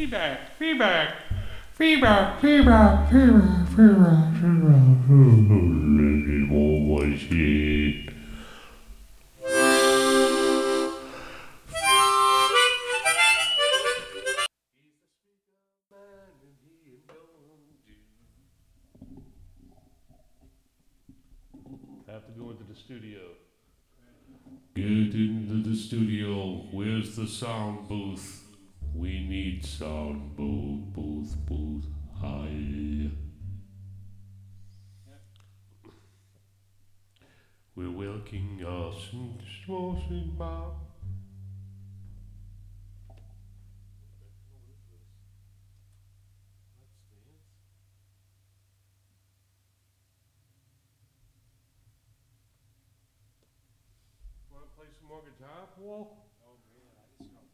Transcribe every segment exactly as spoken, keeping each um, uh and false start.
feedback, feedback, feedback, feedback, feedback, feedback, feedback. What was it? I have to go into the studio. Get into the studio. Where's the sound booth? We need sound booth, booth, booth. Hi. We're welcoming us and smoking Bob. Want to play some more guitar, Paul?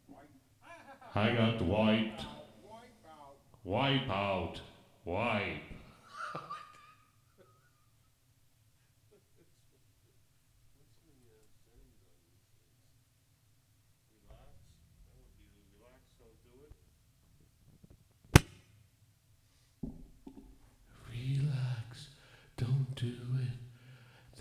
I got the white. Wipe out. Wipe out. Wipe.